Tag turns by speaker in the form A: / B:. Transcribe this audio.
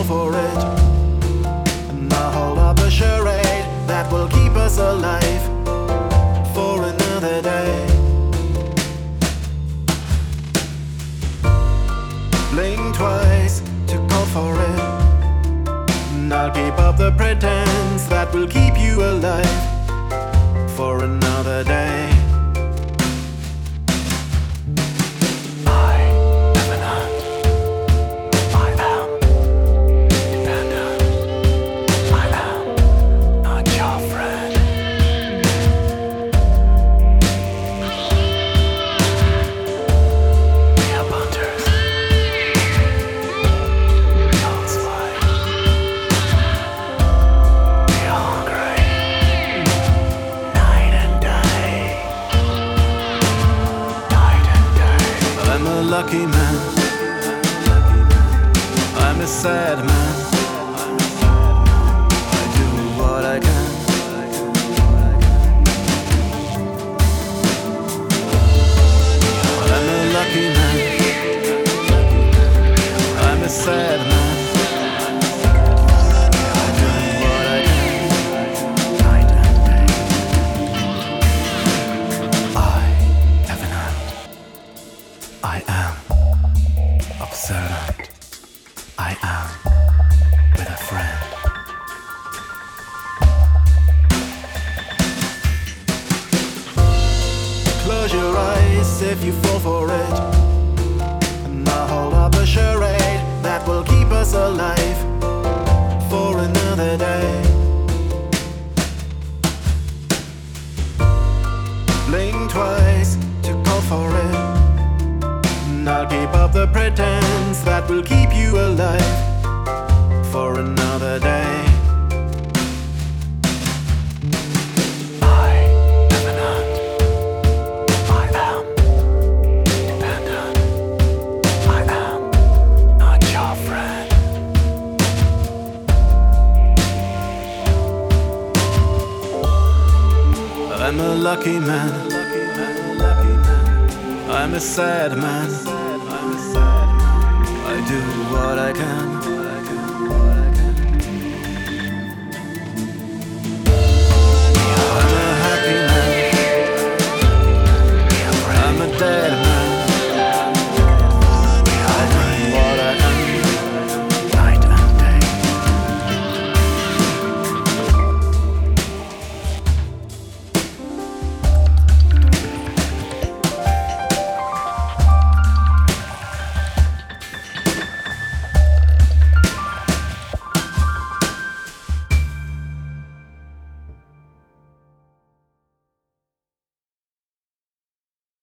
A: fall for it. And I'll hold up the charade that will keep us alive for another day. Blink twice to call for it. And I'll keep up the pretense that will keep you alive for another day. I'm a lucky man, I'm a sad man, I do what I can. I'm a lucky man, I'm a sad man, I do what I can. Night and day, I have an hand. I am observant. I am with a friend. Close your eyes if you fall for it. And I'll hold up a charade that will keep us alive for another day. Blink twice to call for it. And I'll keep up the pretense that will keep you alive for another day. I am an ant. I am dependent. I am not your friend. I'm a lucky man, I'm a sad man, I do what I can.